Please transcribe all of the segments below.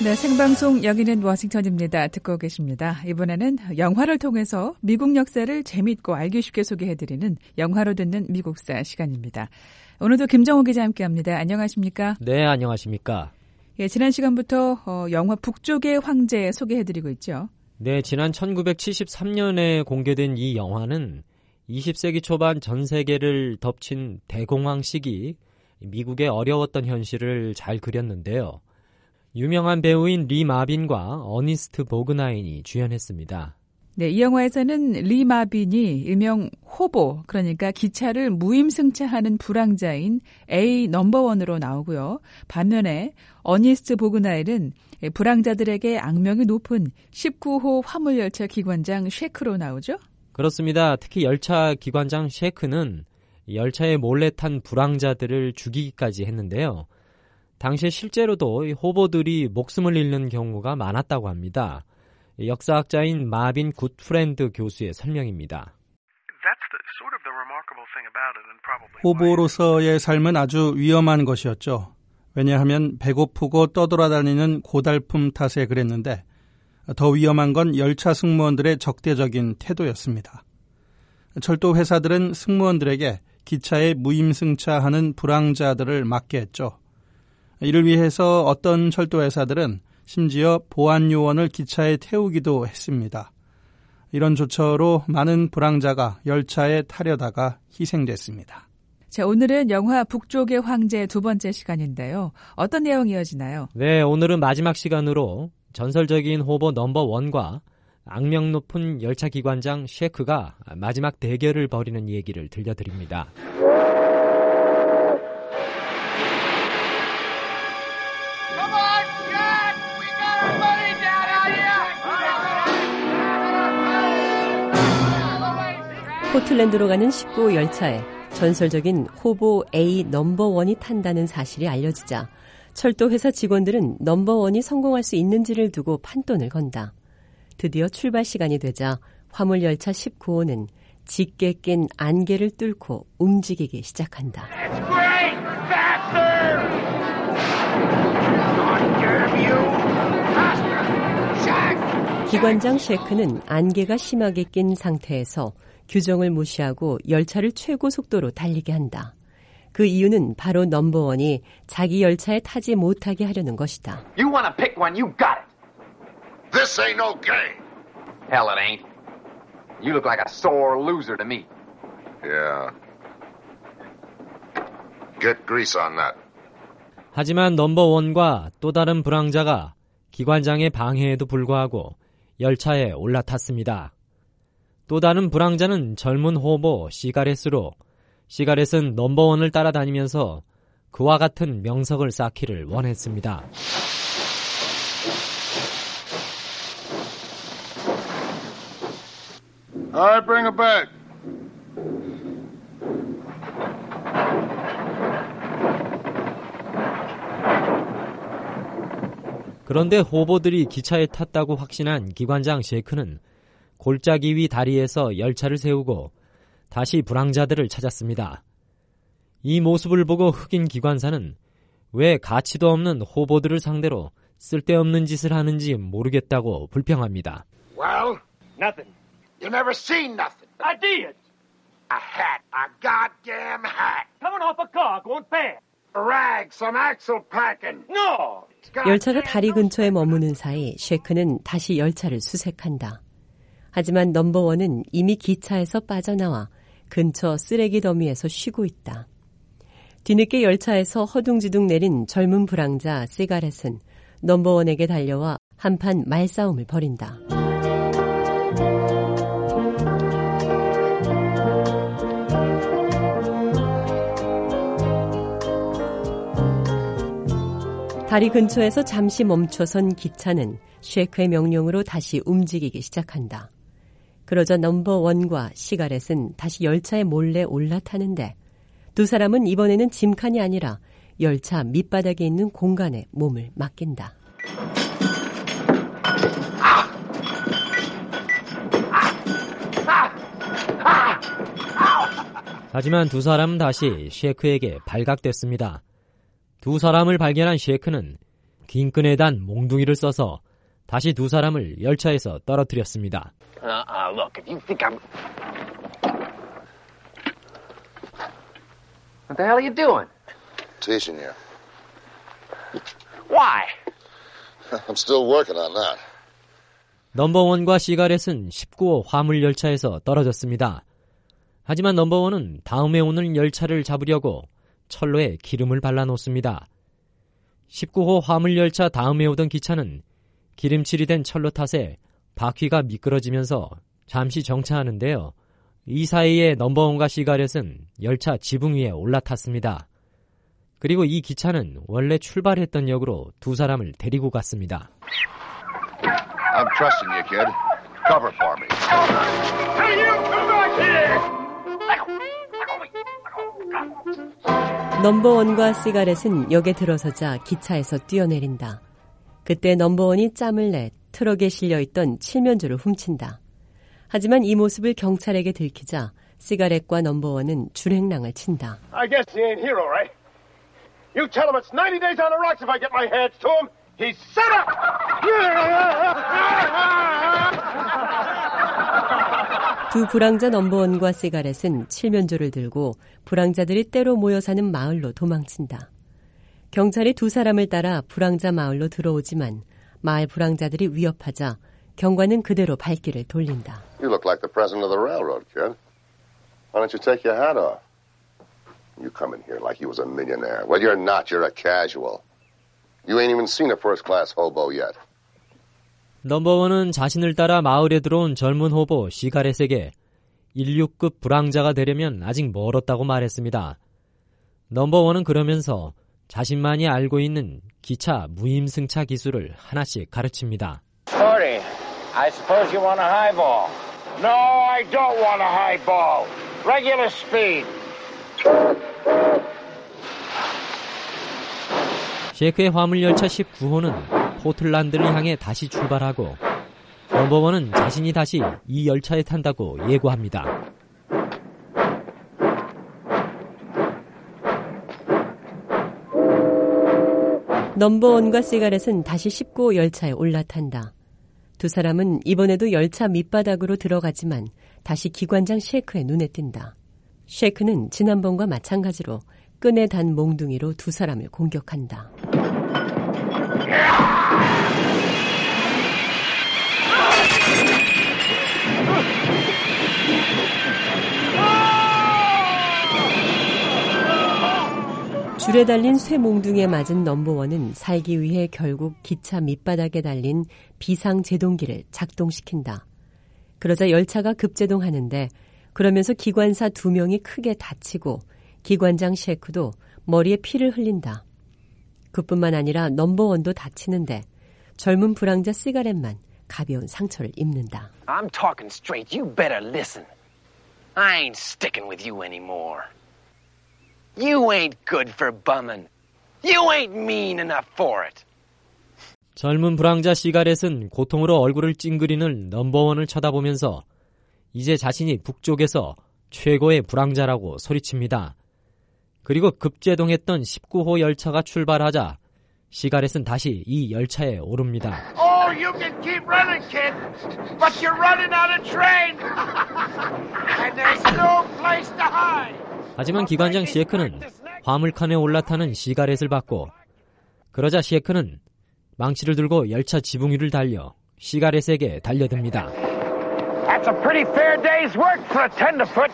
네, 생방송 여기는 워싱턴입니다. 듣고 계십니다. 이번에는 영화를 통해서 미국 역사를 재미있고 알기 쉽게 소개해드리는 영화로 듣는 미국사 시간입니다. 오늘도 김정호 기자 함께합니다. 안녕하십니까? 네, 안녕하십니까? 예, 지난 시간부터 영화 북쪽의 황제 소개해드리고 있죠. 네, 지난 1973년에 공개된 이 영화는 20세기 초반 전 세계를 덮친 대공황 시기 미국의 어려웠던 현실을 잘 그렸는데요. 유명한 배우인 리 마빈과 어니스트 보그나인이 주연했습니다. 네, 이 영화에서는 리 마빈이 일명 호보, 그러니까 기차를 무임승차하는 불황자인 A 넘버원으로 나오고요. 반면에 어니스트 보그나인은 불황자들에게 악명이 높은 19호 화물열차 기관장 쉐크로 나오죠? 그렇습니다. 특히 열차 기관장 쉐크는 열차에 몰래 탄 불황자들을 죽이기까지 했는데요. 당시에 실제로도 호보들이 목숨을 잃는 경우가 많았다고 합니다. 역사학자인 마빈 굿프렌드 교수의 설명입니다. 호보로서의 삶은 아주 위험한 것이었죠. 왜냐하면 배고프고 떠돌아다니는 고달픔 탓에 그랬는데 더 위험한 건 열차 승무원들의 적대적인 태도였습니다. 철도 회사들은 승무원들에게 기차에 무임승차하는 불황자들을 막게 했죠. 이를 위해서 어떤 철도 회사들은 심지어 보안 요원을 기차에 태우기도 했습니다. 이런 조처로 많은 불황자가 열차에 타려다가 희생됐습니다. 자, 오늘은 영화 북쪽의 황제 두 번째 시간인데요. 어떤 내용이 이어지나요? 네, 오늘은 마지막 시간으로 전설적인 호보 넘버원과 악명 높은 열차 기관장 쉐크가 마지막 대결을 벌이는 얘기를 들려드립니다. 포틀랜드로 가는 19호 열차에 전설적인 호보 A 넘버원이 탄다는 사실이 알려지자 철도 회사 직원들은 넘버원이 성공할 수 있는지를 두고 판돈을 건다. 드디어 출발 시간이 되자 화물열차 19호는 짙게 낀 안개를 뚫고 움직이기 시작한다. 기관장 쉐크는 안개가 심하게 낀 상태에서 규정을 무시하고 열차를 최고 속도로 달리게 한다. 그 이유는 바로 넘버원이 자기 열차에 타지 못하게 하려는 것이다. You want to pick one, you got it. This ain't no game. Hell, it ain't. You look like a sore loser to me. Yeah. Get grease on that. 하지만 넘버원과 또 다른 불황자가 기관장의 방해에도 불구하고 열차에 올라탔습니다. 또 다른 불황자는 젊은 호보 시가렛으로 시가렛은 넘버원을 따라다니면서 그와 같은 명성을 쌓기를 원했습니다. All right, bring her back. 그런데 호보들이 기차에 탔다고 확신한 기관장 쉐크는 골짜기 위 다리에서 열차를 세우고 다시 불황자들을 찾았습니다. 이 모습을 보고 흑인 기관사는 왜 가치도 없는 호보들을 상대로 쓸데없는 짓을 하는지 모르겠다고 불평합니다. Well, Nothing. you never seen nothing. I did. A hat, a goddamn hat. Coming off a car, going fast. A rag, some axle packing. No. 열차가 다리 근처에 머무는 사이 쉐크는 다시 열차를 수색한다. 하지만 넘버원은 이미 기차에서 빠져나와 근처 쓰레기 더미에서 쉬고 있다. 뒤늦게 열차에서 허둥지둥 내린 젊은 불황자 시가렛은 넘버원에게 달려와 한판 말싸움을 벌인다. 다리 근처에서 잠시 멈춰선 기차는 쉐크의 명령으로 다시 움직이기 시작한다. 그러자 넘버원과 시가렛은 다시 열차에 몰래 올라타는데 두 사람은 이번에는 짐칸이 아니라 열차 밑바닥에 있는 공간에 몸을 맡긴다. 하지만 두 사람은 다시 쉐크에게 발각됐습니다. 두 사람을 발견한 쉐크는 긴 끈에 단 몽둥이를 써서 다시 두 사람을 열차에서 떨어뜨렸습니다. Look, if you think I'm... What the hell are you doing? Teaching you. Why? I'm still working on that. 넘버원과 시가렛은 19호 화물열차에서 떨어졌습니다. 하지만 넘버원은 다음에 오는 열차를 잡으려고 철로에 기름을 발라놓습니다. 19호 화물열차 다음에 오던 기차는 기름칠이 된 철로 탓에 바퀴가 미끄러지면서 잠시 정차하는데요. 이 사이에 넘버원과 시가렛은 열차 지붕 위에 올라탔습니다. 그리고 이 기차는 원래 출발했던 역으로 두 사람을 데리고 갔습니다. I'm trusting you, kid. Cover for me. Hey, you come back here! 넘버원과 시가렛은 역에 들어서자 기차에서 뛰어내린다. 그때 넘버원이 짬을 내 트럭에 실려있던 칠면조를 훔친다. 하지만 이 모습을 경찰에게 들키자 시가렛과 넘버원은 줄행랑을 친다. I guess he ain't hero, right? You tell him it's 90 days on the rocks if I get my hands to him. He's set up! 두 불황자 넘버원과 시가렛은 칠면조를 들고 불황자들이 때로 모여 사는 마을로 도망친다. 경찰이 두 사람을 따라 불황자 마을로 들어오지만 마을 불황자들이 위협하자 경관은 그대로 발길을 돌린다. You look like the president of the railroad, kid. Why don't you take your hat off? You come in here like you was a millionaire. Well, you're not. You're a casual. You ain't even seen a first-class hobo yet. 넘버원은 자신을 따라 마을에 들어온 젊은 호보 시가렛에게 16급 불황자가 되려면 아직 멀었다고 말했습니다. 넘버원은 그러면서 자신만이 알고 있는 기차 무임승차 기술을 하나씩 가르칩니다. Shorty, I suppose you want a highball. No, I don't want a highball. Regular speed. 셰크의 화물열차 19호는 포틀란드를 향해 다시 출발하고 넘버원은 자신이 다시 이 열차에 탄다고 예고합니다. 넘버원과 시가렛은 다시 19호 열차에 올라탄다. 두 사람은 이번에도 열차 밑바닥으로 들어가지만 다시 기관장 셰크의 눈에 띈다. 셰크는 지난번과 마찬가지로 끈에 단 몽둥이로 두 사람을 공격한다. 줄에 달린 쇠 몽둥이에 맞은 넘버원은 살기 위해 결국 기차 밑바닥에 달린 비상제동기를 작동시킨다. 그러자 열차가 급제동하는데 그러면서 기관사 2명이 크게 다치고 기관장 셰크도 머리에 피를 흘린다. 그뿐만 아니라 넘버원도 다치는데 젊은 불황자 시가렛만 가벼운 상처를 입는다. I'm talking straight. You better listen. I ain't sticking with you anymore. You ain't good for bumming. You ain't mean enough for it. 젊은 불황자 시가렛은 고통으로 얼굴을 찡그리는 넘버원을 쳐다보면서 이제 자신이 북쪽에서 최고의 불황자라고 소리칩니다. 그리고 급제동했던 19호 열차가 출발하자 시가렛은 다시 이 열차에 오릅니다. Oh, you can keep running, kid, but you're running on a train. And there's no place to hide. 하지만 기관장 셰크는 화물칸에 올라타는 시가렛을 받고 그러자 셰크는 망치를 들고 열차 지붕 위를 달려 시가렛에게 달려듭니다. That's a pretty fair day's work for a tenderfoot.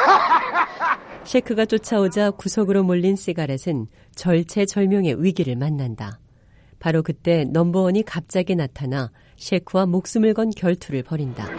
셰크가 쫓아오자 구석으로 몰린 시가렛은 절체절명의 위기를 만난다. 바로 그때 넘버원이 갑자기 나타나 셰크와 목숨을 건 결투를 벌인다.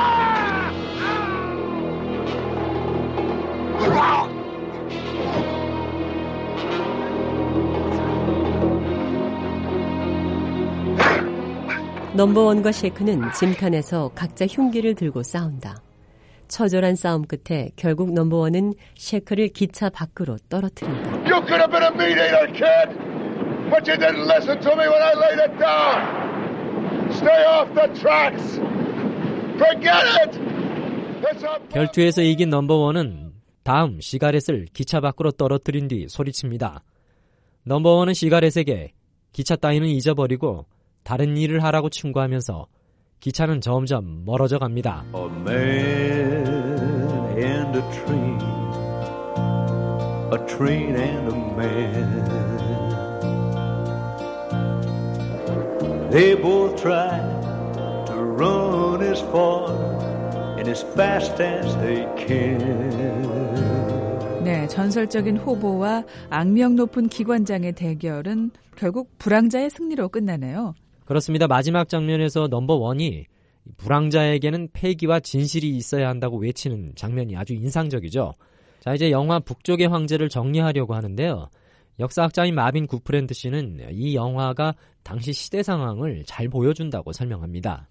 넘버원과 셰크는 짐칸에서 각자 흉기를 들고 싸운다. 처절한 싸움 끝에 결국 넘버원은 셰크를 기차 밖으로 떨어뜨린다. You could have been a meat eater, kid, but you didn't listen to me when I laid it down. Stay off the tracks. Forget it. 결투에서 이긴 넘버원은 다음 시가렛을 기차 밖으로 떨어뜨린 뒤 소리칩니다. 넘버원은 시가렛에게 기차 따위는 잊어버리고 다른 일을 하라고 충고하면서 기차는 점점 멀어져 갑니다. A man and a train and a man. They both try to run as far and as fast as they can. 네, 전설적인 호보와 악명 높은 기관장의 대결은 결국 불황자의 승리로 끝나네요. 그렇습니다. 마지막 장면에서 넘버원이 불황자에게는 패기와 진실이 있어야 한다고 외치는 장면이 아주 인상적이죠. 자, 이제 영화 북쪽의 황제를 정리하려고 하는데요. 역사학자인 마빈 구프랜드 씨는 이 영화가 당시 시대 상황을 잘 보여준다고 설명합니다.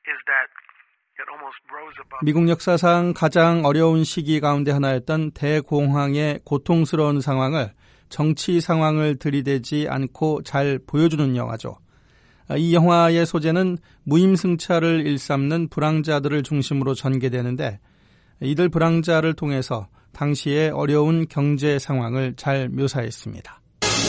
미국 역사상 가장 어려운 시기 가운데 하나였던 대공황의 고통스러운 상황을 정치 상황을 들이대지 않고 잘 보여주는 영화죠. 이 영화의 소재는 무임승차를 일삼는 불황자들을 중심으로 전개되는데 이들 불황자를 통해서 당시의 어려운 경제 상황을 잘 묘사했습니다.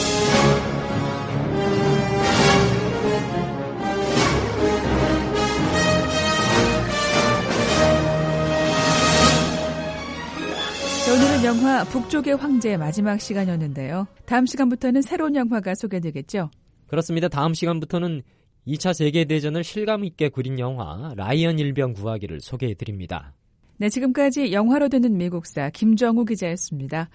오늘은 영화 북쪽의 황제의 마지막 시간이었는데요. 다음 시간부터는 새로운 영화가 소개되겠죠? 그렇습니다. 다음 시간부터는 2차 세계대전을 실감 있게 그린 영화 라이언 일병 구하기를 소개해드립니다. 네, 지금까지 영화로 듣는 미국사 김정우 기자였습니다.